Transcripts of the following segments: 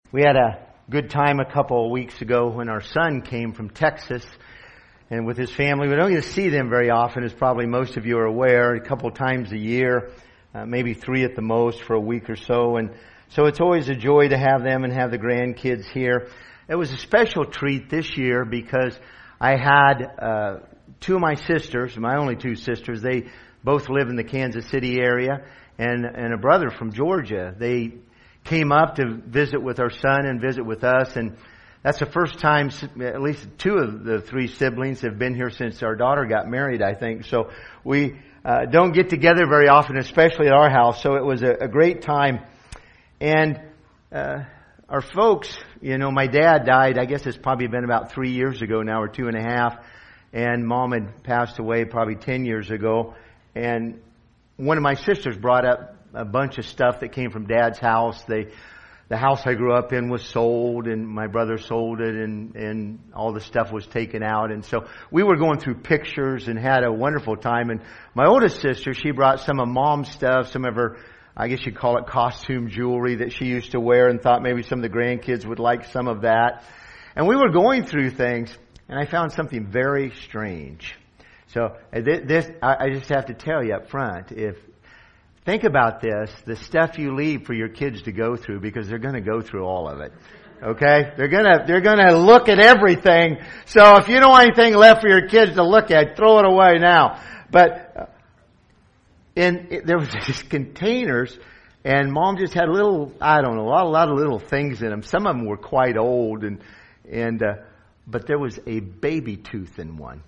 We had a good time a couple of weeks ago when our son came from Texas and with his family. We don't get to see them very often, as probably most of you are aware, a couple of times a year, maybe 3 at the most for a week or so. And so it's always a joy to have them and have the grandkids here. It was a special treat this year because I had 2 of my sisters, my only 2 sisters. They both live in the Kansas City area, and a brother from Georgia. They came up to visit with our son and visit with us, and that's the first time at least 2 of the 3 siblings have been here since our daughter got married, I think. So we don't get together very often, especially at our house. So it was a great time. And our folks, my dad died, I guess it's probably been about 3 years ago now, or 2.5. And Mom had passed away probably 10 years ago. And one of my sisters brought up a bunch of stuff that came from Dad's house. The house I grew up in was sold, and my brother sold it, and all the stuff was taken out. And so we were going through pictures and had a wonderful time. And my oldest sister, she brought some of Mom's stuff, some of her, I guess you'd call it costume jewelry that she used to wear, and thought maybe some of the grandkids would like some of that. And we were going through things, and I found something very strange. So this, I just have to tell you up front, think about this, the stuff you leave for your kids to go through, because they're going to go through all of it. Okay? They're going to look at everything. So if you don't want anything left for your kids to look at, throw it away now. But there was these containers, and Mom just had a lot of little things in them. Some of them were quite old, but there was a baby tooth in one.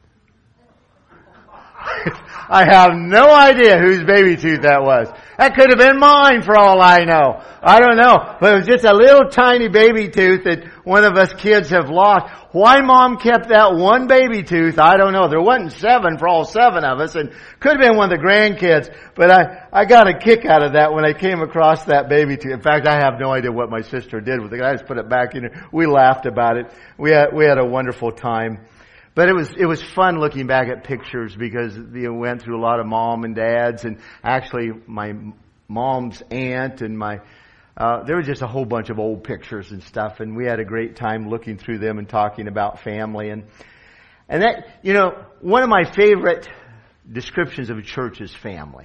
I have no idea whose baby tooth that was. That could have been mine for all I know. I don't know. But it was just a little tiny baby tooth that one of us kids have lost. Why Mom kept that one baby tooth, I don't know. There wasn't 7 for all 7 of us, and could have been one of the grandkids. But I got a kick out of that when I came across that baby tooth. In fact, I have no idea what my sister did with it. I just put it back in there. We laughed about it. We had a wonderful time. But it was fun looking back at pictures, because we went through a lot of Mom and Dad's, and actually my Mom's aunt and there was just a whole bunch of old pictures and stuff, and we had a great time looking through them and talking about family. And that, one of my favorite descriptions of a church is family.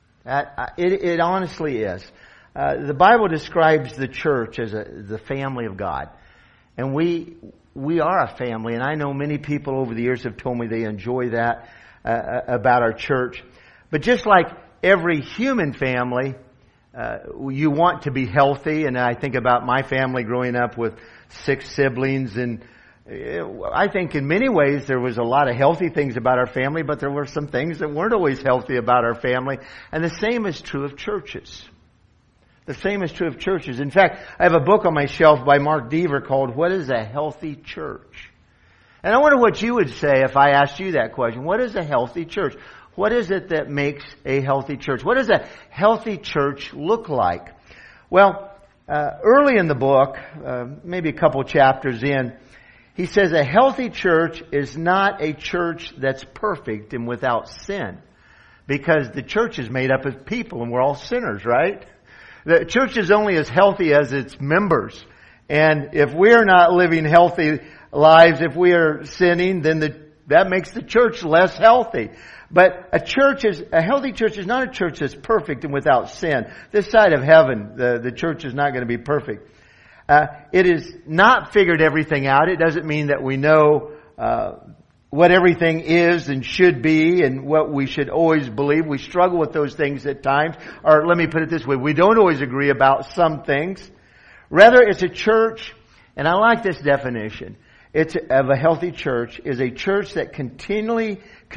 It honestly is. The Bible describes the church as the family of God. And we are a family, and I know many people over the years have told me they enjoy that about our church. But just like every human family, you want to be healthy, and I think about my family growing up with 6 siblings, and I think in many ways there was a lot of healthy things about our family, but there were some things that weren't always healthy about our family. And the same is true of churches. The same is true of churches. In fact, I have a book on my shelf by Mark Deaver called What is a Healthy Church? And I wonder what you would say if I asked you that question. What is a healthy church? What is it that makes a healthy church? What does a healthy church look like? Well, early in the book, maybe a couple chapters in, he says a healthy church is not a church that's perfect and without sin. Because the church is made up of people, and we're all sinners, right? The church is only as healthy as its members. And if we're not living healthy lives, if we are sinning, then that makes the church less healthy. But a healthy church is not a church that's perfect and without sin. This side of heaven, the church is not going to be perfect. It has not figured everything out. It doesn't mean that we know what everything is and should be and what we should always believe. We struggle with those things at times. Or let me put it this way, we don't always agree about some things. Rather, it's a church, and I like this definition, of a healthy church, is a church that continually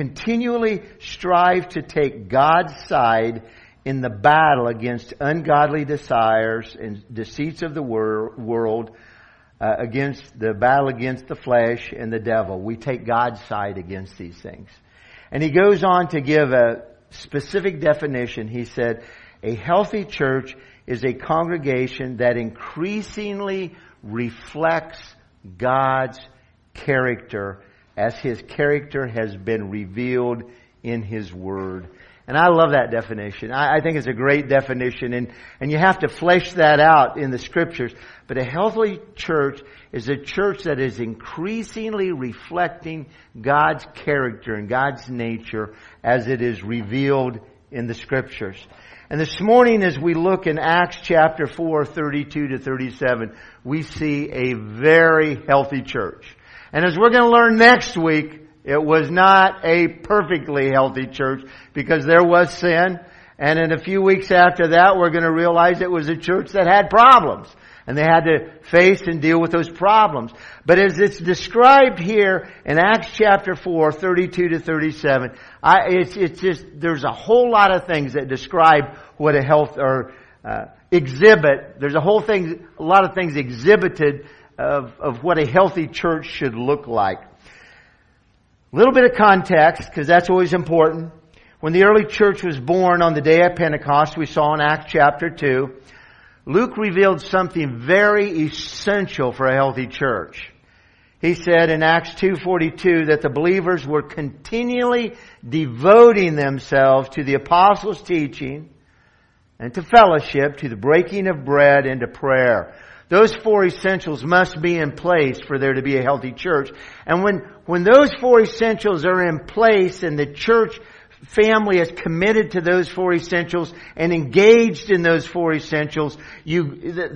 strives to take God's side in the battle against ungodly desires and deceits of the world, against the battle against the flesh and the devil. We take God's side against these things. And he goes on to give a specific definition. He said, a healthy church is a congregation that increasingly reflects God's character as His character has been revealed in His Word. And I love that definition. I think it's a great definition, and you have to flesh that out in the Scriptures. But a healthy church is a church that is increasingly reflecting God's character and God's nature as it is revealed in the Scriptures. And this morning, as we look in Acts chapter 4, 32 to 37, we see a very healthy church. And as we're going to learn next week, it was not a perfectly healthy church because there was sin. And in a few weeks after that, we're going to realize it was a church that had problems. And they had to face and deal with those problems. But as it's described here in Acts chapter 4, 32 to 37, it's just, there's a whole lot of things that describe what a health or exhibit. There's a lot of things exhibited of what a healthy church should look like. A little bit of context, because that's always important. When the early church was born on the day of Pentecost, we saw in Acts chapter 2, Luke revealed something very essential for a healthy church. He said in Acts 2:42 that the believers were continually devoting themselves to the apostles' teaching and to fellowship, to the breaking of bread, and to prayer. Those four essentials must be in place for there to be a healthy church. And when those four essentials are in place and the church family is committed to those four essentials and engaged in those four essentials, you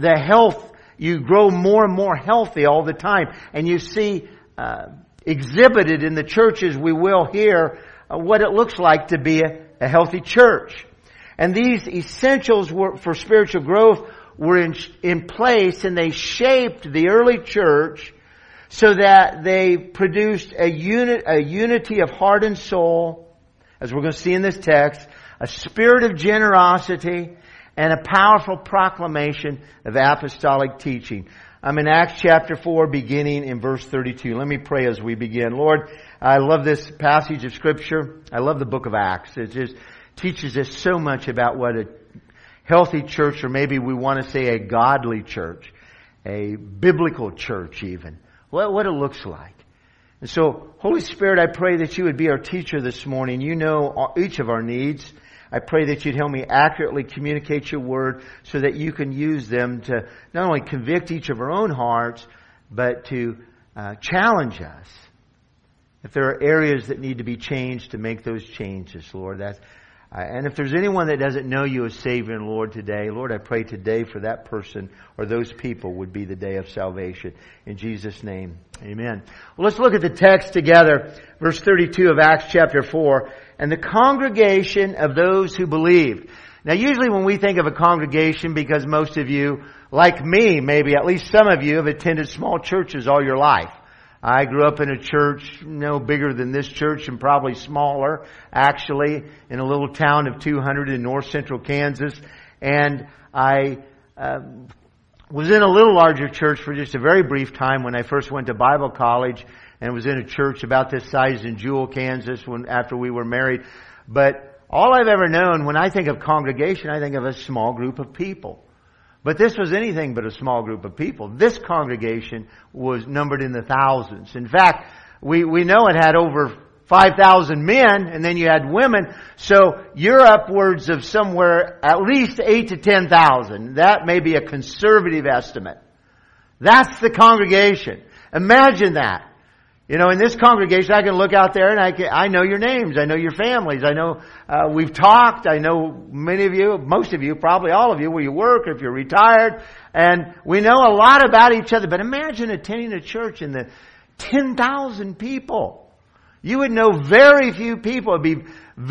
grow more and more healthy all the time. And you see exhibited in the churches, we will hear what it looks like to be a healthy church. And these essentials for spiritual growth were in place, and they shaped the early church so that they produced a unity of heart and soul, as we're going to see in this text, a spirit of generosity, and a powerful proclamation of apostolic teaching. I'm in Acts chapter 4, beginning in verse 32. Let me pray as we begin. Lord, I love this passage of Scripture. I love the book of Acts. It just teaches us so much about what a healthy church, or maybe we want to say a godly church, a biblical church even, what it looks like. And so, Holy Spirit, I pray that you would be our teacher this morning. You know each of our needs. I pray that you'd help me accurately communicate your word so that you can use them to not only convict each of our own hearts, but to challenge us. If there are areas that need to be changed, to make those changes, Lord. And if there's anyone that doesn't know you as Savior and Lord today, Lord, I pray today for that person or those people would be the day of salvation. In Jesus' name, amen. Well, let's look at the text together. Verse 32 of Acts chapter 4. And the congregation of those who believed. Now, usually when we think of a congregation, because most of you, like me, maybe at least some of you have attended small churches all your life. I grew up in a church no bigger than this church and probably smaller, actually, in a little town of 200 in north central Kansas. And I was in a little larger church for just a very brief time when I first went to Bible college, and was in a church about this size in Jewel, Kansas, after we were married. But all I've ever known, when I think of congregation, I think of a small group of people. But this was anything but a small group of people. This congregation was numbered in the thousands. In fact, we know it had over 5,000 men, and then you had women. So you're upwards of somewhere at least 8 to 10,000. That may be a conservative estimate. That's the congregation. Imagine that. You know, in this congregation, I can look out there and I know your names. I know your families. I know, we've talked. I know many of you, most of you, probably all of you, where you work, or if you're retired. And we know a lot about each other. But imagine attending a church in the 10,000 people. You would know very few people. It'd be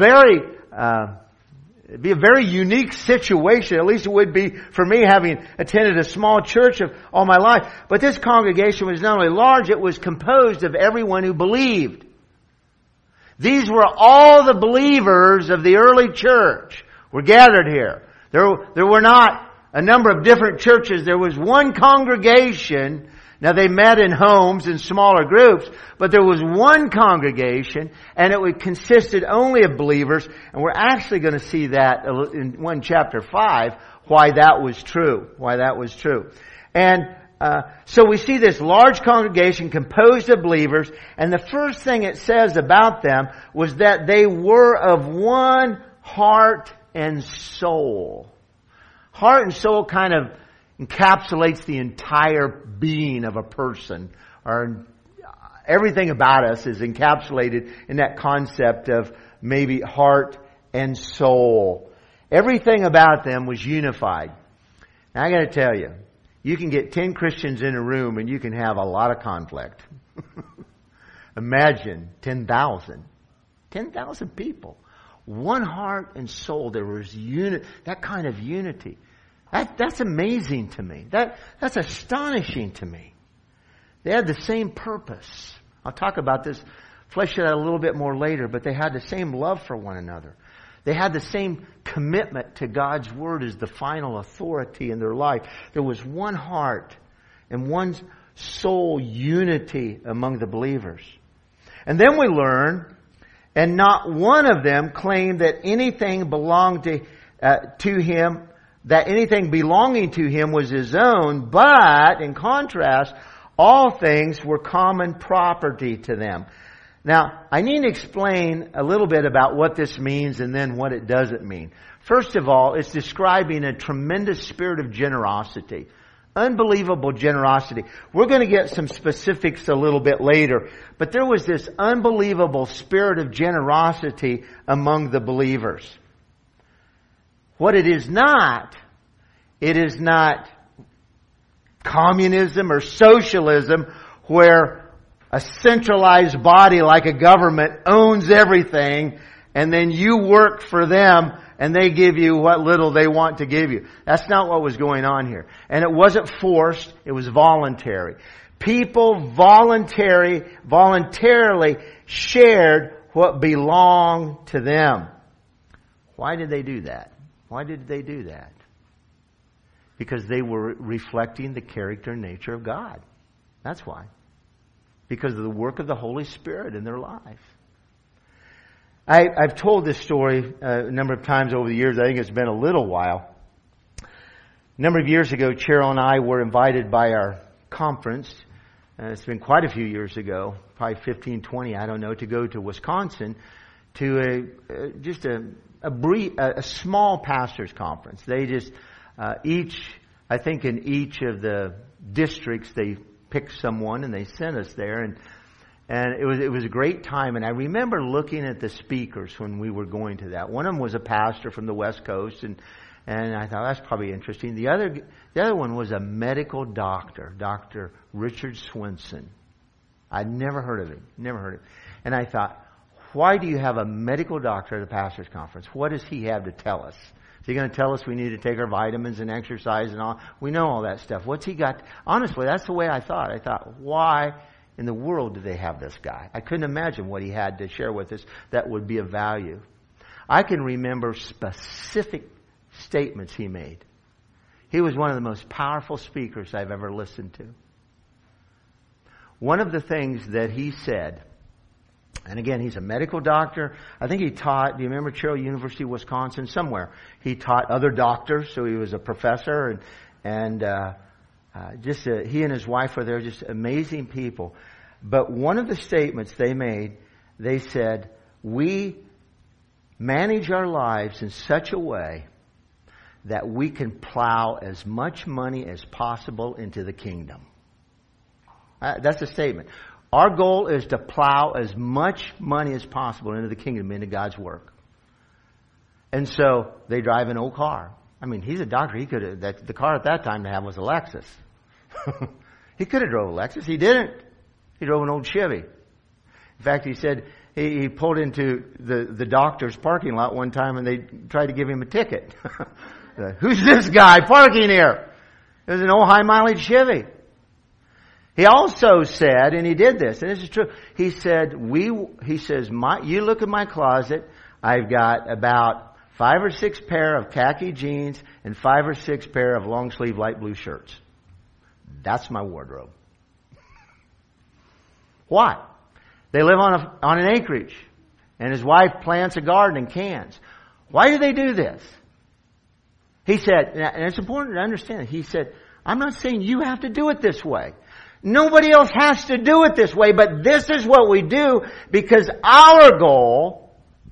it'd be a very unique situation. At least it would be for me, having attended a small church of all my life. But this congregation was not only large, it was composed of everyone who believed. These were all the believers of the early church were gathered here. There were not a number of different churches. There was one congregation. Now, they met in homes in smaller groups, but there was one congregation, and it consisted only of believers. And we're actually going to see that in chapter 5, why that was true. And so we see this large congregation composed of believers, and the first thing it says about them was that they were of one heart and soul. Heart and soul kind of encapsulates the entire being of a person. Or everything about us is encapsulated in that concept of maybe heart and soul. Everything about them was unified. Now I got to tell you, you can get 10 Christians in a room and you can have a lot of conflict. Imagine 10,000. 10,000 people. One heart and soul. There was that kind of unity. That's amazing to me. That's astonishing to me. They had the same purpose. I'll talk about this, flesh it out a little bit more later, but they had the same love for one another. They had the same commitment to God's Word as the final authority in their life. There was one heart and one soul unity among the believers. And then we learn, and not one of them claimed that anything belonged to him, that anything belonging to him was his own, but in contrast, all things were common property to them. Now, I need to explain a little bit about what this means and then what it doesn't mean. First of all, it's describing a tremendous spirit of generosity. Unbelievable generosity. We're going to get some specifics a little bit later, but there was this unbelievable spirit of generosity among the believers. What it is not communism or socialism where a centralized body like a government owns everything and then you work for them and they give you what little they want to give you. That's not what was going on here. And it wasn't forced, it was voluntary. People voluntarily shared what belonged to them. Why did they do that? Why did they do that? Because they were reflecting the character and nature of God. That's why. Because of the work of the Holy Spirit in their life. I've told this story a number of times over the years. I think it's been a little while. A number of years ago, Cheryl and I were invited by our conference. It's been quite a few years ago, probably 15, 20, I don't know, to go to Wisconsin to a small pastors conference. They just I think in each of the districts they picked someone and they sent us there, and it was a great time. And I remember looking at the speakers when we were going to that. One of them was a pastor from the West Coast, and I thought that's probably interesting. The other one was a medical doctor, Dr. Richard Swenson. I'd never heard of him. And I thought, why do you have a medical doctor at a pastor's conference? What does he have to tell us? Is he going to tell us we need to take our vitamins and exercise and all? We know all that stuff. What's he got? Honestly, that's the way I thought. I thought, why in the world do they have this guy? I couldn't imagine what he had to share with us that would be of value. I can remember specific statements he made. He was one of the most powerful speakers I've ever listened to. One of the things that he said, and again, he's a medical doctor. I think he taught, do you remember Cheryl, University of Wisconsin? Somewhere. He taught other doctors, so he was a professor, and he and his wife were there, just amazing people. But one of the statements they made, they said, we manage our lives in such a way that we can plow as much money as possible into the kingdom. That's a statement. Our goal is to plow as much money as possible into the kingdom, into God's work. And so they drive an old car. I mean, he's a doctor. He could have, the car at that time to have was a Lexus. He could have drove a Lexus. He didn't. He drove an old Chevy. In fact, he said he pulled into the doctor's parking lot one time and they tried to give him a ticket. Who's this guy parking here? It was an old high mileage Chevy. He also said, and he did this, and this is true. He said, you look at my closet, I've got about 5 or 6 pair of khaki jeans and 5 or 6 pair of long sleeve light blue shirts. That's my wardrobe. Why? They live on an acreage, and his wife plants a garden in cans. Why do they do this? He said, and it's important to understand, he said, I'm not saying you have to do it this way. Nobody else has to do it this way, but this is what we do because our goal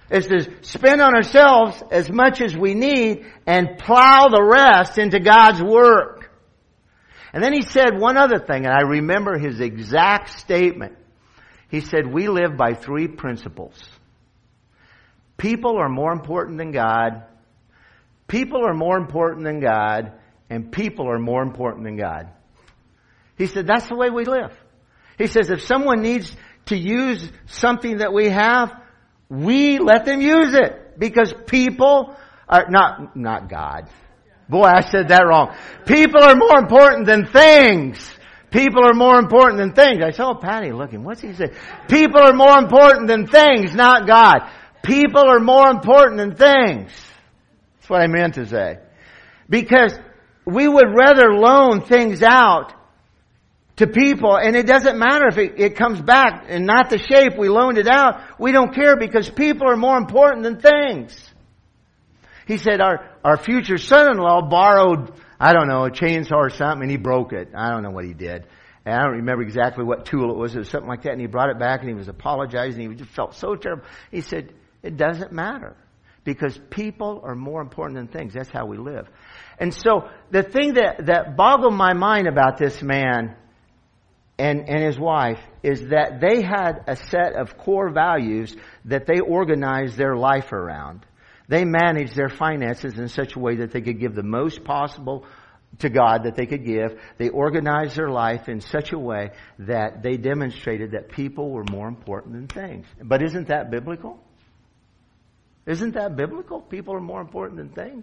is to spend on ourselves as much as we need and plow the rest into God's work. And then he said one other thing, and I remember his exact statement. He said, we live by 3 principles. People are more important than God. People are more important than God. And people are more important than God. He said, that's the way we live. He says, if someone needs to use something that we have, we let them use it. Because people are not God. Boy, I said that wrong. People are more important than things. People are more important than things. I saw Patty looking. What's he saying? People are more important than things, not God. People are more important than things. That's what I meant to say. Because we would rather loan things out to people, and it doesn't matter if it comes back and not the shape we loaned it out. We don't care because people are more important than things. He said our future son-in-law borrowed, I don't know, a chainsaw or something, and he broke it. I don't know what he did. And I don't remember exactly what tool it was. It was something like that, and he brought it back, and he was apologizing. He just felt so terrible. He said, it doesn't matter because people are more important than things. That's how we live. And so the thing that boggled my mind about this man and his wife is that they had a set of core values that they organized their life around. They managed their finances in such a way that they could give the most possible to God that they could give. They organized their life in such a way that they demonstrated that people were more important than things. But isn't that biblical? Isn't that biblical? People are more important than things.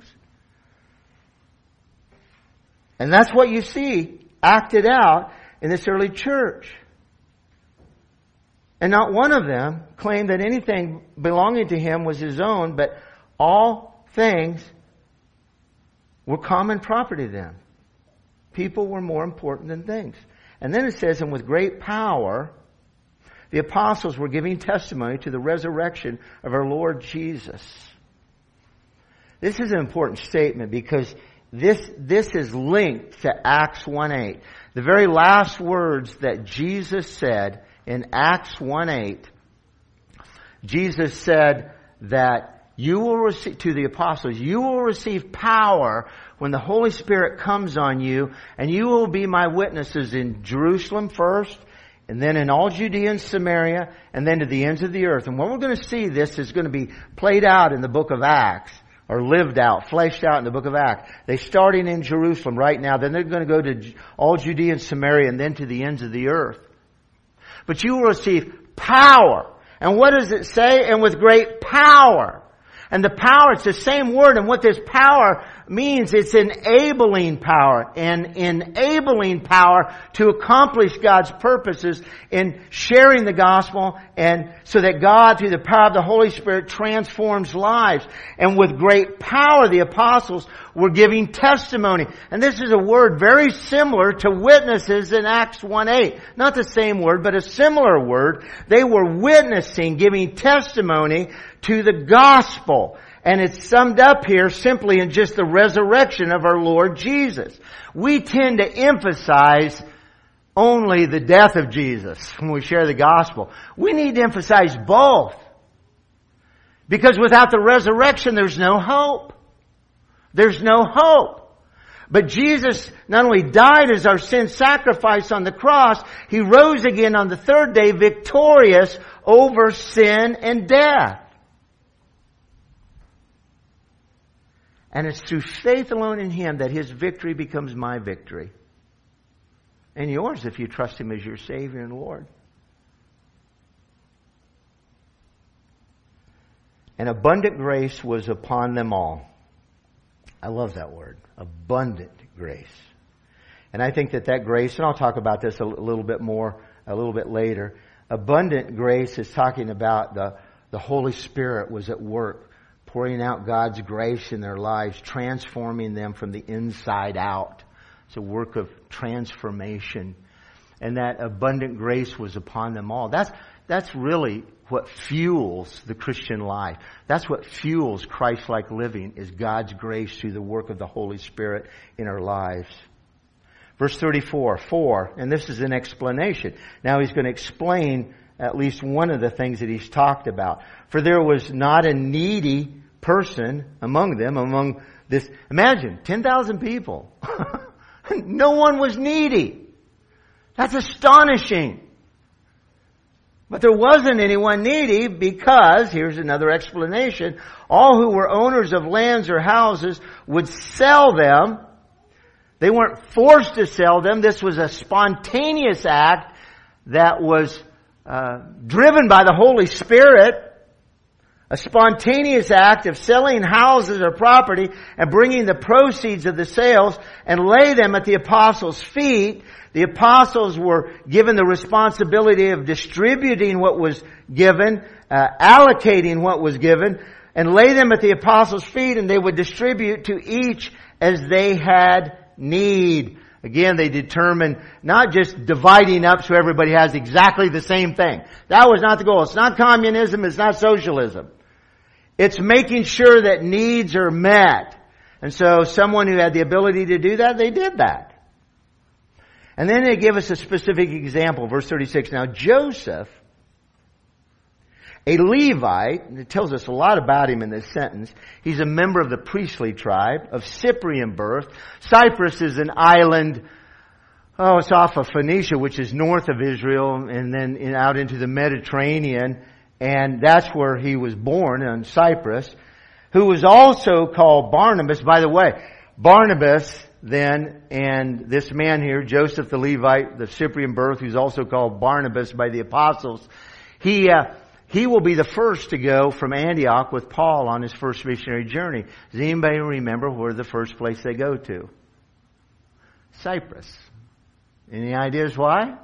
And that's what you see acted out in this early church. And not one of them claimed that anything belonging to him was his own, but all things were common property to them. People were more important than things. And then it says, and with great power, the apostles were giving testimony to the resurrection of our Lord Jesus. This is an important statement because this is linked to Acts 1:8. The very last words that Jesus said in Acts 1:8, Jesus said that you will receive, to the apostles, you will receive power when the Holy Spirit comes on you, and you will be my witnesses in Jerusalem first, and then in all Judea and Samaria, and then to the ends of the earth. And when we're going to see this is going to be played out in the book of Acts, or lived out, fleshed out in the book of Acts. They're starting in Jerusalem right now, then they're going to go to all Judea and Samaria, and then to the ends of the earth. But you will receive power. And what does it say? And with great power. And the power, it's the same word, and what this power means, it's enabling power. And enabling power to accomplish God's purposes in sharing the gospel, and so that God, through the power of the Holy Spirit, transforms lives. And with great power, the apostles were giving testimony. And this is a word very similar to witnesses in Acts 1:8. Not the same word, but a similar word. They were witnessing, giving testimony to the gospel. And it's summed up here simply in just the resurrection of our Lord Jesus. We tend to emphasize only the death of Jesus when we share the gospel. We need to emphasize both. Because without the resurrection, there's no hope. There's no hope. But Jesus not only died as our sin sacrifice on the cross, He rose again on the third day victorious over sin and death. And it's through faith alone in Him that His victory becomes my victory. And yours if you trust Him as your Savior and Lord. And abundant grace was upon them all. I love that word. Abundant grace. And I think that grace, and I'll talk about this a little bit more a little bit later. Abundant grace is talking about the Holy Spirit was at work, pouring out God's grace in their lives, transforming them from the inside out. It's a work of transformation. And that abundant grace was upon them all. That's really what fuels the Christian life. That's what fuels Christ-like living, is God's grace through the work of the Holy Spirit in our lives. Verse 34, and this is an explanation. Now he's going to explain at least one of the things that he's talked about. For there was not a needy person among them, among this, imagine, 10,000 people. No one was needy. That's astonishing. But there wasn't anyone needy because, here's another explanation, all who were owners of lands or houses would sell them. They weren't forced to sell them. This was a spontaneous act that was driven by the Holy Spirit. A spontaneous act of selling houses or property and bringing the proceeds of the sales and lay them at the apostles' feet. The apostles were given the responsibility of distributing what was given, allocating what was given, and lay them at the apostles' feet, and they would distribute to each as they had need. Again, they determined not just dividing up so everybody has exactly the same thing. That was not the goal. It's not communism. It's not socialism. It's making sure that needs are met. And so someone who had the ability to do that, they did that. And then they give us a specific example, verse 36. Now Joseph, a Levite, and it tells us a lot about him in this sentence. He's a member of the priestly tribe of Cyprian birth. Cyprus is an island, it's off of Phoenicia, which is north of Israel, and then out into the Mediterranean. And that's where he was born, in Cyprus, who was also called Barnabas. By the way, Barnabas then, and this man here, Joseph the Levite, the Cyprian birth, who's also called Barnabas by the apostles, he will be the first to go from Antioch with Paul on his first missionary journey. Does anybody remember where the first place they go to? Cyprus. Any ideas why?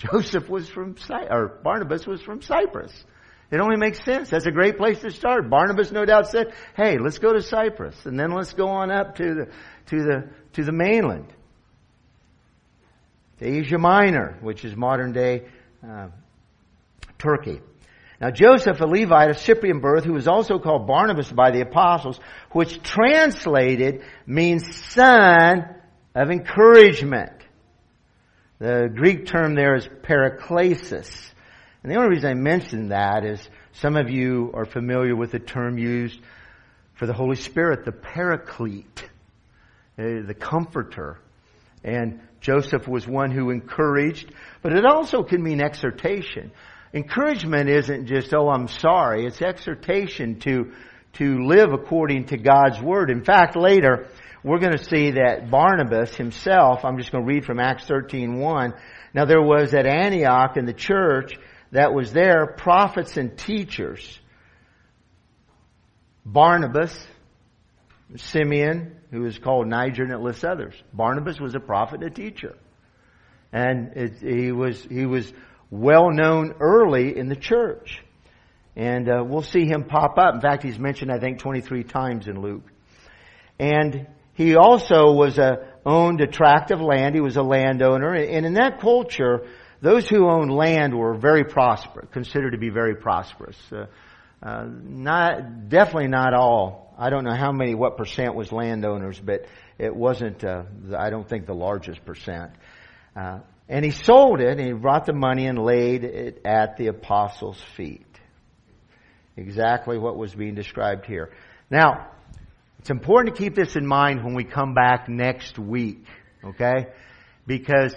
Barnabas was from Cyprus. It only makes sense. That's a great place to start. Barnabas no doubt said, hey, let's go to Cyprus, and then let's go on up to the mainland. To Asia Minor, which is modern day Turkey. Now Joseph, a Levite of Cyprian birth, who was also called Barnabas by the apostles, which translated means son of encouragement. The Greek term there is paraklesis. And the only reason I mention that is some of you are familiar with the term used for the Holy Spirit, the Paraclete, the Comforter. And Joseph was one who encouraged, but it also can mean exhortation. Encouragement isn't just, I'm sorry. It's exhortation to live according to God's Word. In fact, later, we're going to see that Barnabas himself, I'm just going to read from Acts 13:1. Now there was at Antioch in the church that was there prophets and teachers. Barnabas, Simeon, who is called Niger, and it lists others. Barnabas was a prophet and a teacher. And he was well known early in the church. And we'll see him pop up. In fact, he's mentioned, I think, 23 times in Luke. And he also owned a tract of land. He was a landowner. And in that culture, those who owned land were very prosperous, considered to be very prosperous. Definitely not all. I don't know what percent was landowners, but it wasn't, I don't think, the largest percent. And he sold it, and he brought the money and laid it at the apostles' feet. Exactly what was being described here. Now, it's important to keep this in mind when we come back next week, okay? Because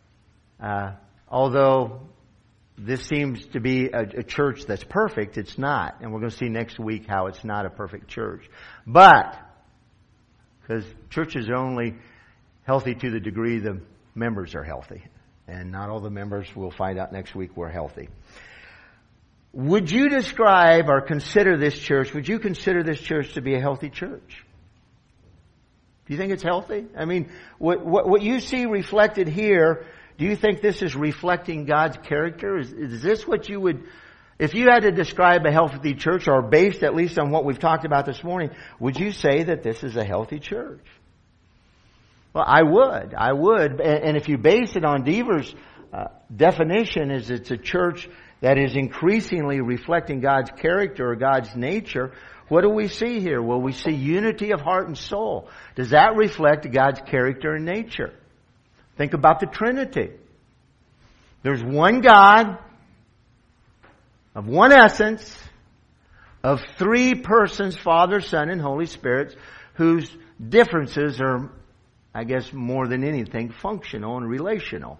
although this seems to be a church that's perfect, it's not. And we're going to see next week how it's not a perfect church. But, because churches are only healthy to the degree the members are healthy. And not all the members, we'll find out next week, were healthy. Would you describe or consider this church, would you consider this church to be a healthy church? Do you think it's healthy? I mean, what you see reflected here, do you think this is reflecting God's character? Is this what you would, if you had to describe a healthy church, or based at least on what we've talked about this morning, would you say that this is a healthy church? Well, I would. And if you base it on Deaver's definition, is it's a church that is increasingly reflecting God's character or God's nature. What do we see here? Well, we see unity of heart and soul. Does that reflect God's character and nature? Think about the Trinity. There's one God, of one essence, of three persons, Father, Son, and Holy Spirit, whose differences are, I guess, more than anything, functional and relational.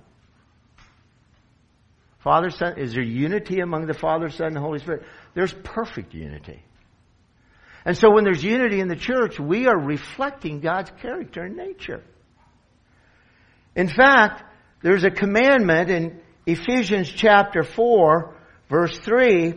Father, Son, is there unity among the Father, Son, and Holy Spirit? There's perfect unity. And so when there's unity in the church, we are reflecting God's character and nature. In fact, there's a commandment in Ephesians chapter 4, verse 3,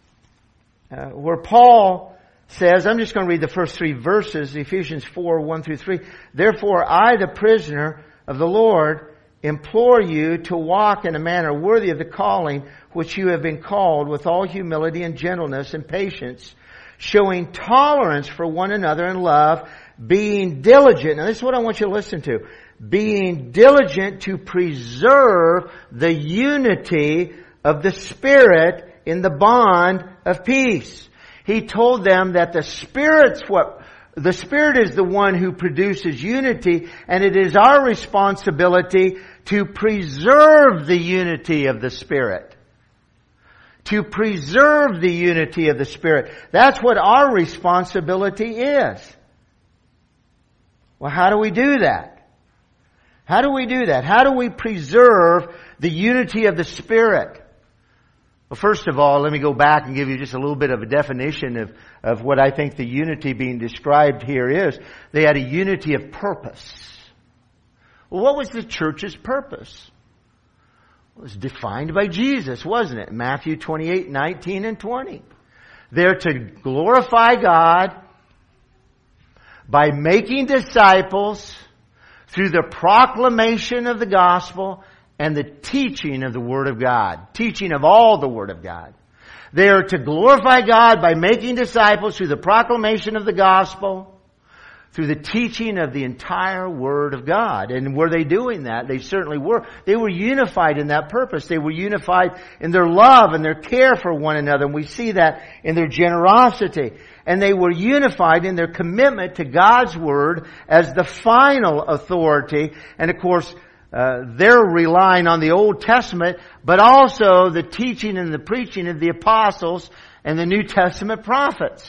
where Paul says, I'm just going to read the first three verses, Ephesians 4, 1 through 3. Therefore, I, the prisoner of the Lord, implore you to walk in a manner worthy of the calling which you have been called, with all humility and gentleness and patience, showing tolerance for one another in love, being diligent. Now this is what I want you to listen to. Being diligent to preserve the unity of the Spirit in the bond of peace. He told them that the Spirit is the one who produces unity, and it is our responsibility to preserve the unity of the Spirit. To preserve the unity of the Spirit. That's what our responsibility is. Well, how do we do that? How do we do that? How do we preserve the unity of the Spirit? Well, first of all, let me go back and give you just a little bit of a definition of what I think the unity being described here is. They had a unity of purpose. Well, what was the church's purpose? It was defined by Jesus, wasn't it? Matthew 28, 19 and 20. They're to glorify God by making disciples through the proclamation of the gospel and the teaching of the Word of God. Teaching of all the Word of God. They are to glorify God by making disciples through the proclamation of the gospel, through the teaching of the entire Word of God. And were they doing that? They certainly were. They were unified in that purpose. They were unified in their love and their care for one another. And we see that in their generosity. And they were unified in their commitment to God's Word as the final authority. And of course, they're relying on the Old Testament, but also the teaching and the preaching of the apostles and the New Testament prophets.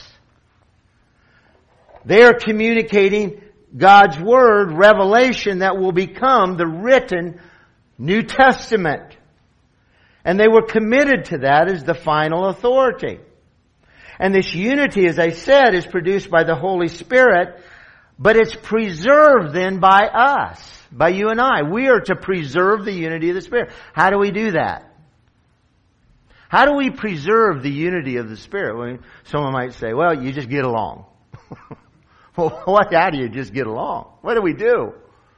They are communicating God's Word, revelation that will become the written New Testament. And they were committed to that as the final authority. And this unity, as I said, is produced by the Holy Spirit, but it's preserved then by us, by you and I. We are to preserve the unity of the Spirit. How do we do that? How do we preserve the unity of the Spirit? Well, someone might say, well, you just get along. Well, how do you just get along? What do we do?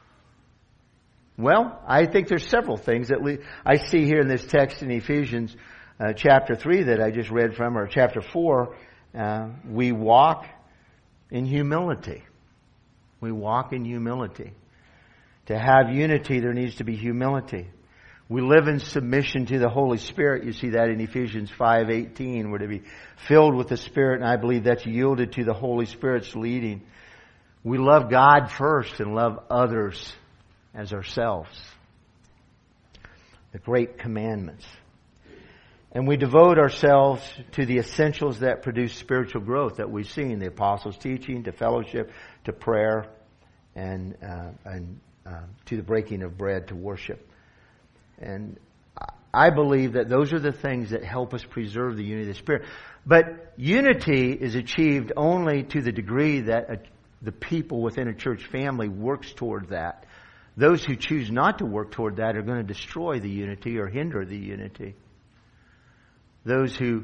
Well, I think there's several things that I see here in this text in Ephesians chapter 3 that I just read from, or chapter 4. We walk in humility. We walk in humility. To have unity, there needs to be humility. We live in submission to the Holy Spirit. You see that in Ephesians 5:18. We're to be filled with the Spirit, and I believe that's yielded to the Holy Spirit's leading. We love God first and love others as ourselves. The great commandments. And we devote ourselves to the essentials that produce spiritual growth that we've seen. The apostles' teaching, to fellowship, to prayer, and to the breaking of bread, to worship. And I believe that those are the things that help us preserve the unity of the Spirit. But unity is achieved only to the degree that the people within a church family works toward that. Those who choose not to work toward that are going to destroy the unity or hinder the unity. Those who,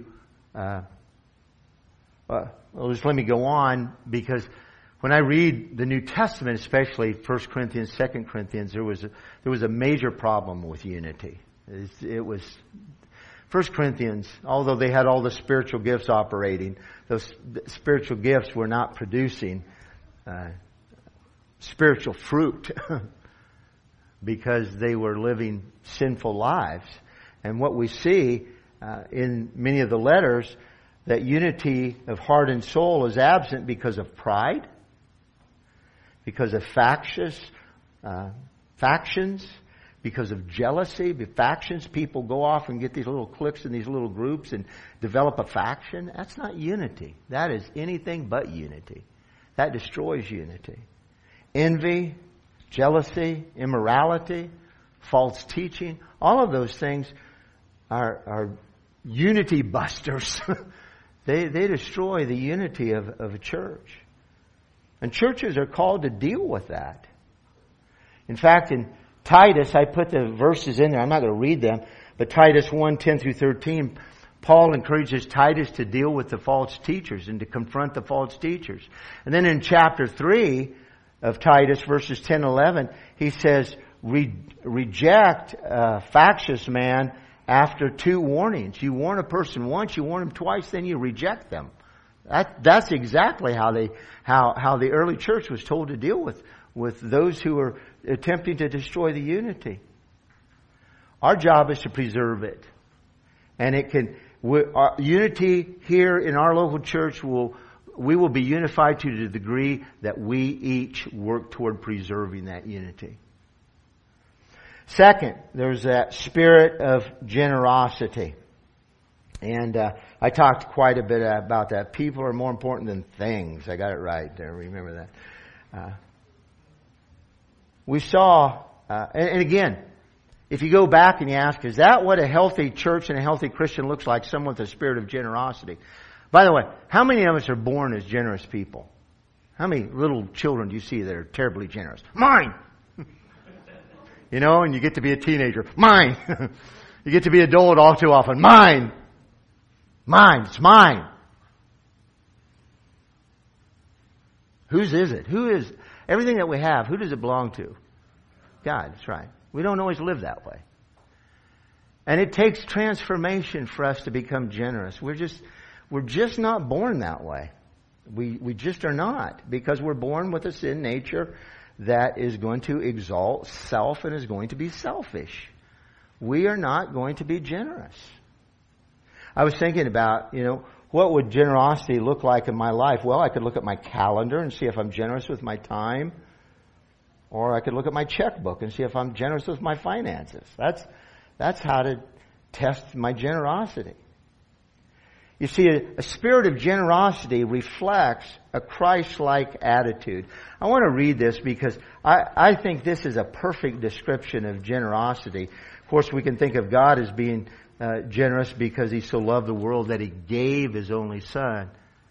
just let me go on, because when I read the New Testament, especially 1 Corinthians, 2 Corinthians, there was a major problem with unity. It was 1 Corinthians, although they had all the spiritual gifts operating, those spiritual gifts were not producing spiritual fruit because they were living sinful lives. And what we see in many of the letters, that unity of heart and soul is absent because of pride, because of factions, because of jealousy, factions. People go off and get these little cliques and these little groups and develop a faction. That's not unity. That is anything but unity. That destroys unity. Envy, jealousy, immorality, false teaching, all of those things are unity busters. They destroy the unity of a church. And churches are called to deal with that. In fact, in Titus, I put the verses in there. I'm not going to read them. But Titus 1:10 through 13, Paul encourages Titus to deal with the false teachers and to confront the false teachers. And then in chapter 3 of Titus, verses 10 and 11, he says, reject a factious man after 2 warnings. You warn a person once, you warn him twice, then you reject them. That's exactly how the early church was told to deal with those who were attempting to destroy the unity. Our job is to preserve it. And our unity here in our local church we will be unified to the degree that we each work toward preserving that unity. Second, there's that spirit of generosity. And I talked quite a bit about that. People are more important than things. I got it right there. Remember that. We saw, and again, if you go back and you ask, is that what a healthy church and a healthy Christian looks like? Someone with a spirit of generosity. By the way, how many of us are born as generous people? How many little children do you see that are terribly generous? Mine! You know, and you get to be a teenager. Mine! You get to be adult all too often. Mine! Mine! It's mine! Whose is it? Who is... Everything that we have, who does it belong to? God, that's right. We don't always live that way. And it takes transformation for us to become generous. We're just not born that way. We just are not. Because we're born with a sin nature that is going to exalt self and is going to be selfish. We are not going to be generous. I was thinking about, what would generosity look like in my life? Well, I could look at my calendar and see if I'm generous with my time. Or I could look at my checkbook and see if I'm generous with my finances. That's how to test my generosity. You see, a spirit of generosity reflects a Christ-like attitude. I want to read this because I think this is a perfect description of generosity. Of course, we can think of God as being generous because He so loved the world that He gave His only Son.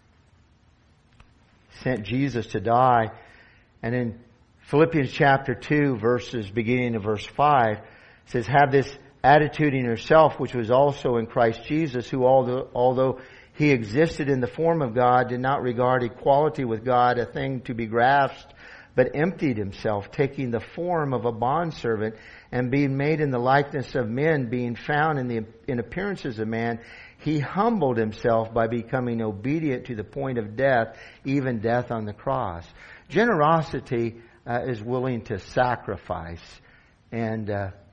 Sent Jesus to die. And in Philippians chapter 2, beginning of verse 5, it says, have this attitude in yourself, which was also in Christ Jesus, who although He existed in the form of God, did not regard equality with God a thing to be grasped, but emptied Himself, taking the form of a bondservant, and being made in the likeness of men, being found in appearance as a man, He humbled Himself by becoming obedient to the point of death, even death on the cross. Generosity is willing to sacrifice, and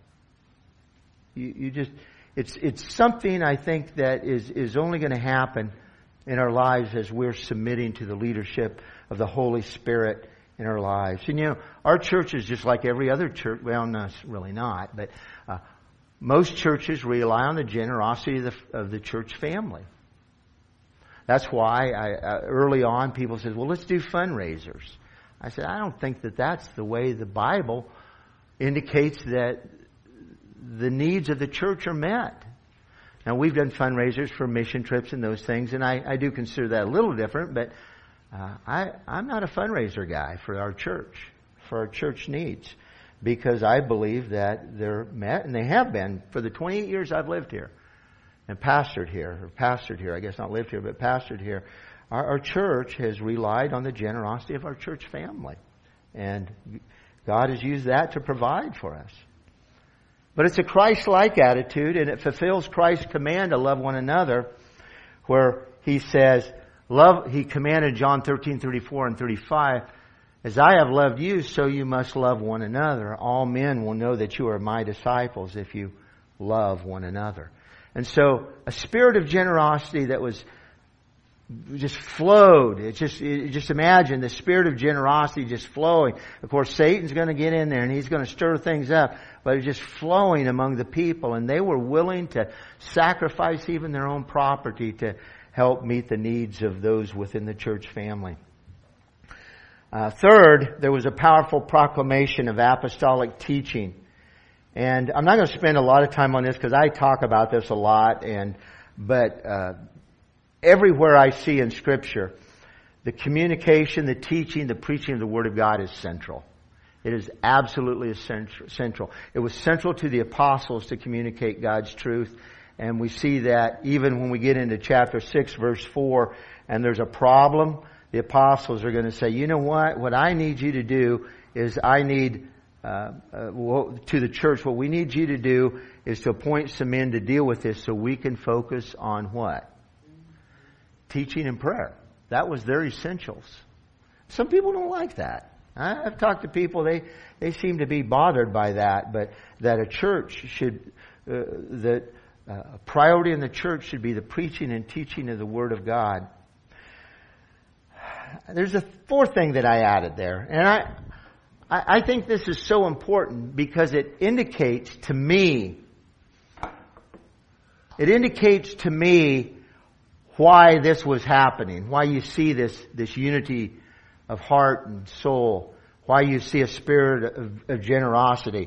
it's something I think that is only going to happen in our lives as we're submitting to the leadership of the Holy Spirit in our lives. And our church is just like every other church. Well, no, it's really not. But most churches rely on the generosity of the church family. That's why early on people said, well, let's do fundraisers. I said, I don't think that's the way the Bible indicates that the needs of the church are met. Now, we've done fundraisers for mission trips and those things, and I do consider that a little different, but I'm not a fundraiser guy for our church needs, because I believe that they're met, and they have been for the 28 years I've lived here and pastored here, I guess not lived here, but pastored here. Our church has relied on the generosity of our church family, and God has used that to provide for us. But it's a Christ-like attitude, and it fulfills Christ's command to love one another, where He says, He commanded John 13:34 and 35, as I have loved you, so you must love one another. All men will know that you are my disciples if you love one another. And so, a spirit of generosity that was just flowed. Just imagine the spirit of generosity just flowing. Of course, Satan's going to get in there and he's going to stir things up, but it's just flowing among the people, and they were willing to sacrifice even their own property to help meet the needs of those within the church family. Third, there was a powerful proclamation of apostolic teaching. And I'm not going to spend a lot of time on this because I talk about this a lot, but everywhere I see in Scripture, the communication, the teaching, the preaching of the Word of God is central. It is absolutely central. It was central to the apostles to communicate God's truth. And we see that even when we get into chapter 6, verse 4, and there's a problem, the apostles are going to say, you know what I need you to do is to the church, what we need you to do is to appoint some men to deal with this so we can focus on what? Teaching and prayer. That was their essentials. Some people don't like that. I've talked to people, they seem to be bothered by that, but that a church should, a priority in the church should be the preaching and teaching of the Word of God. There's a fourth thing that I added there, and I think this is so important because it indicates to me why this was happening, why you see this unity of heart and soul, why you see a spirit of generosity,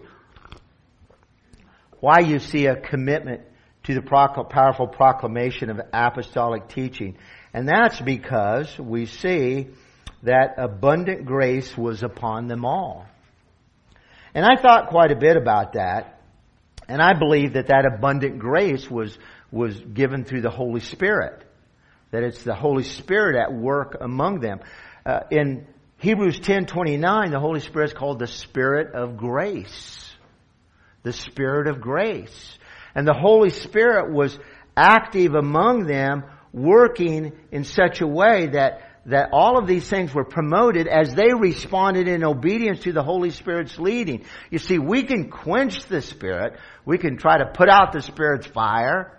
why you see a commitment to the powerful proclamation of apostolic teaching. And that's because we see that abundant grace was upon them all. And I thought quite a bit about that. And I believe that abundant grace was given through the Holy Spirit. That it's the Holy Spirit at work among them. In Hebrews 10:29, the Holy Spirit is called the Spirit of grace. The Spirit of grace. And the Holy Spirit was active among them, working in such a way that all of these things were promoted as they responded in obedience to the Holy Spirit's leading. You see, we can quench the Spirit. We can try to put out the Spirit's fire.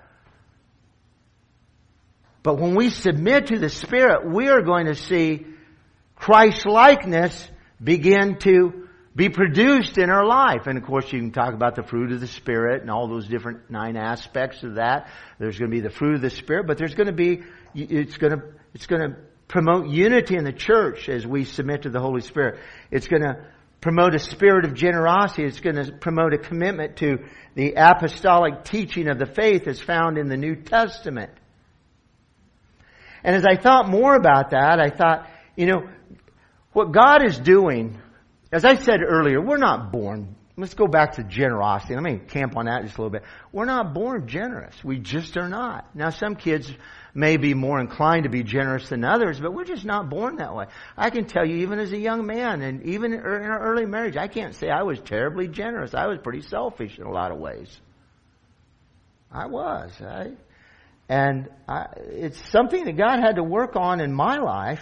But when we submit to the Spirit, we are going to see Christ-likeness begin to be produced in our life. And of course, you can talk about the fruit of the Spirit and all those different 9 aspects of that. There's going to be the fruit of the Spirit, but there's going to be, it's going to promote unity in the church as we submit to the Holy Spirit. It's going to promote a spirit of generosity. It's going to promote a commitment to the apostolic teaching of the faith as found in the New Testament. And as I thought more about that, I thought, what God is doing, as I said earlier, we're not born. Let's go back to generosity. Let me camp on that just a little bit. We're not born generous. We just are not. Now, some kids may be more inclined to be generous than others, but we're just not born that way. I can tell you, even as a young man, and even in our early marriage, I can't say I was terribly generous. I was pretty selfish in a lot of ways. I was. It's something that God had to work on in my life,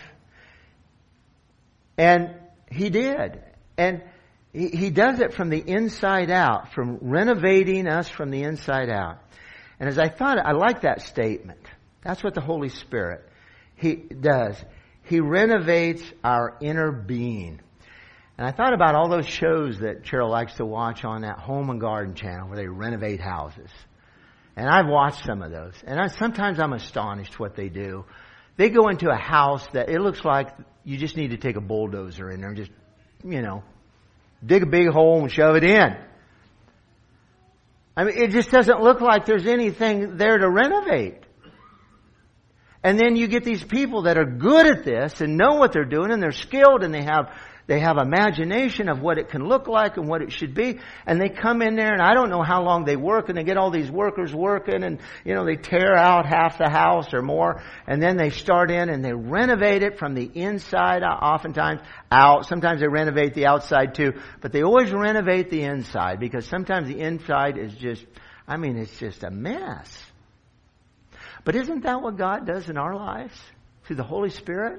and He did. And He does it from the inside out, from renovating us from the inside out. And as I thought, I like that statement. That's what the Holy Spirit He does. He renovates our inner being. And I thought about all those shows that Cheryl likes to watch on that Home and Garden channel where they renovate houses. And I've watched some of those. And sometimes I'm astonished what they do. They go into a house that it looks like you just need to take a bulldozer in there and just, dig a big hole and shove it in. I mean, it just doesn't look like there's anything there to renovate. And then you get these people that are good at this and know what they're doing and they're skilled and they have imagination of what it can look like and what it should be. And they come in there and I don't know how long they work and they get all these workers working and, they tear out half the house or more. And then they start in and they renovate it from the inside, oftentimes out. Sometimes they renovate the outside too. But they always renovate the inside because sometimes the inside is it's just a mess. But isn't that what God does in our lives? Through the Holy Spirit?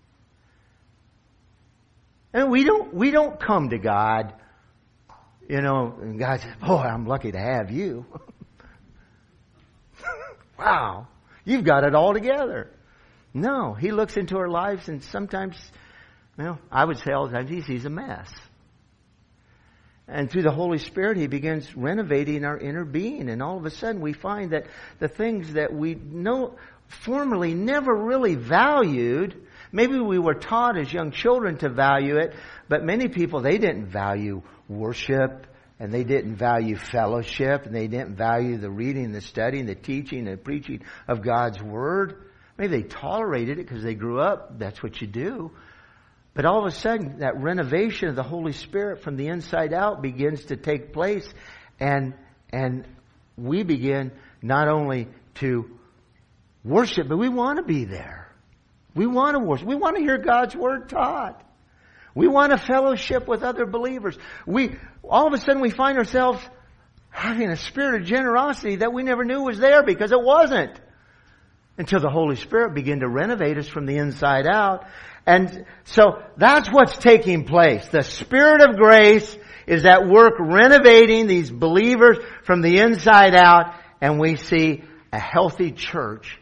And we don't come to God, and God says, boy, I'm lucky to have you. Wow, you've got it all together. No, He looks into our lives and sometimes, I would say all the time, He sees a mess. And through the Holy Spirit, He begins renovating our inner being. And all of a sudden we find that the things that we formerly never really valued, maybe we were taught as young children to value it, but many people, they didn't value worship, and they didn't value fellowship, and they didn't value the reading, the studying, the teaching, the preaching of God's Word. Maybe they tolerated it because they grew up. That's what you do. But all of a sudden, that renovation of the Holy Spirit from the inside out begins to take place. And we begin not only to worship, but we want to be there. We want to worship. We want to hear God's Word taught. We want to fellowship with other believers. All of a sudden we find ourselves having a spirit of generosity that we never knew was there because it wasn't. Until the Holy Spirit began to renovate us from the inside out. And so that's what's taking place. The Spirit of grace is at work renovating these believers from the inside out, and we see a healthy church,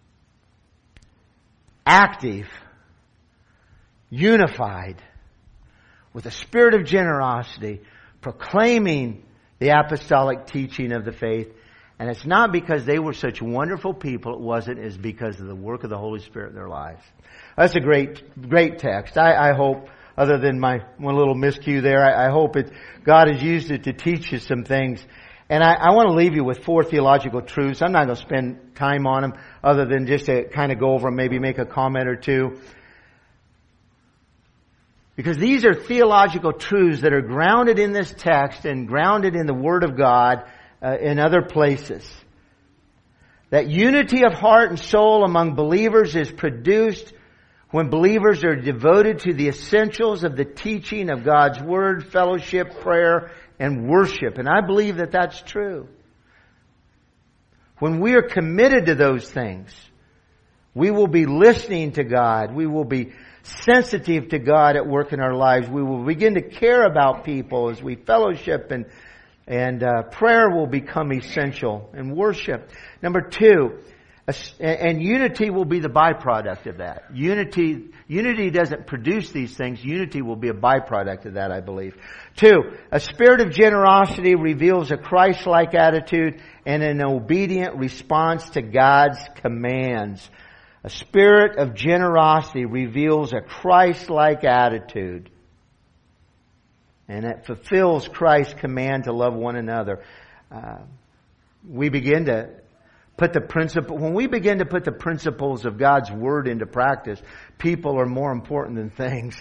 active, unified, with a spirit of generosity, proclaiming the apostolic teaching of the faith. And it's not because they were such wonderful people, it wasn't. It's because of the work of the Holy Spirit in their lives. That's a great text. I hope, other than my one little miscue there, I hope God has used it to teach you some things. And I want to leave you with 4 theological truths. I'm not going to spend time on them other than just to kind of go over them, maybe make a comment or two. Because these are theological truths that are grounded in this text and grounded in the Word of God in other places. That unity of heart and soul among believers is produced when believers are devoted to the essentials of the teaching of God's Word, fellowship, prayer, and worship. And I believe that that's true. When we are committed to those things, we will be listening to God. We will be sensitive to God at work in our lives. We will begin to care about people as we fellowship, and prayer will become essential, and worship. Number 2, and unity will be the byproduct of that. Unity doesn't produce these things. Unity will be a byproduct of that, I believe. 2, a spirit of generosity reveals a Christ-like attitude and an obedient response to God's commands. A spirit of generosity reveals a Christ-like attitude, and it fulfills Christ's command to love one another. We begin to put when we begin to put the principles of God's Word into practice, people are more important than things.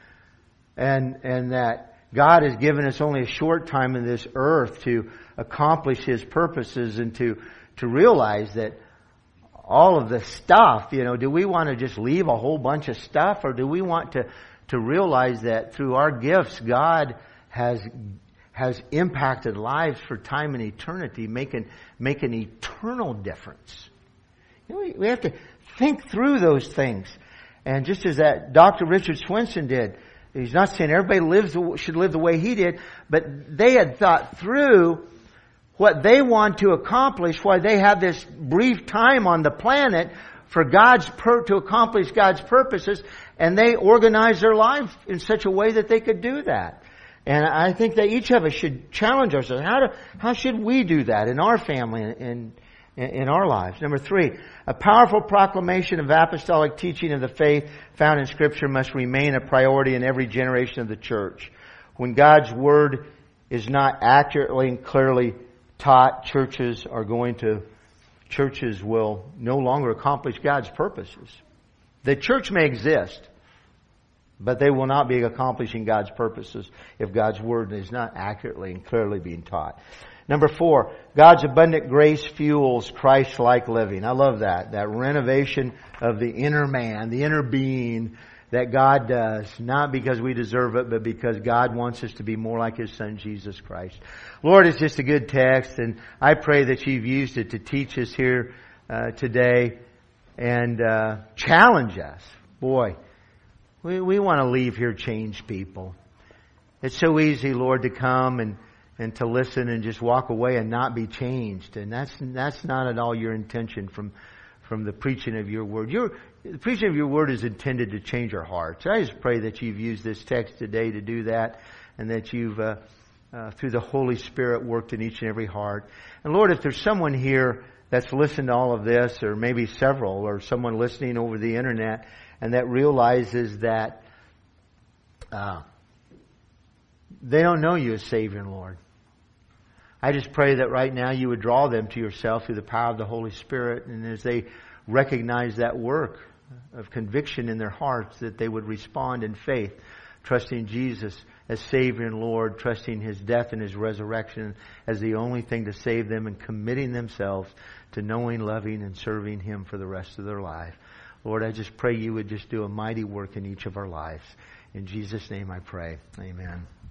And that God has given us only a short time in this earth to accomplish His purposes, and to realize that all of the stuff, do we want to just leave a whole bunch of stuff, or do we want to realize that through our gifts, God has impacted lives for time and eternity, making eternal difference? We have to think through those things. And just as that Dr. Richard Swinson did, he's not saying everybody should live the way he did, but they had thought through what they want to accomplish while they have this brief time on the planet for to accomplish God's purposes, and they organize their life in such a way that they could do that. And I think that each of us should challenge ourselves. How should we do that in our family and in our lives? Number 3, a powerful proclamation of apostolic teaching of the faith found in Scripture must remain a priority in every generation of the church. When God's Word is not accurately and clearly taught, churches will no longer accomplish God's purposes. The church may exist, but they will not be accomplishing God's purposes if God's Word is not accurately and clearly being taught. Number 4, God's abundant grace fuels Christ-like living. I love that. That renovation of the inner man, the inner being that God does, not because we deserve it, but because God wants us to be more like His Son, Jesus Christ. Lord, it's just a good text, and I pray that You've used it to teach us here today and challenge us. Boy, we want to leave here changed people. It's so easy, Lord, to come and to listen and just walk away and not be changed. And that's not at all Your intention from the preaching of your word. The preaching of your word is intended to change our hearts. I just pray that you've used this text today to do that, and that you've, through the Holy Spirit, worked in each and every heart. And Lord, if there's someone here that's listened to all of this, or maybe several, or someone listening over the internet, and that realizes that they don't know you as Savior and Lord, I just pray that right now you would draw them to yourself through the power of the Holy Spirit, and as they recognize that work of conviction in their hearts, that they would respond in faith, trusting Jesus as Savior and Lord, trusting His death and His resurrection as the only thing to save them, and committing themselves to knowing, loving, and serving Him for the rest of their life. Lord, I just pray you would just do a mighty work in each of our lives. In Jesus' name I pray. Amen.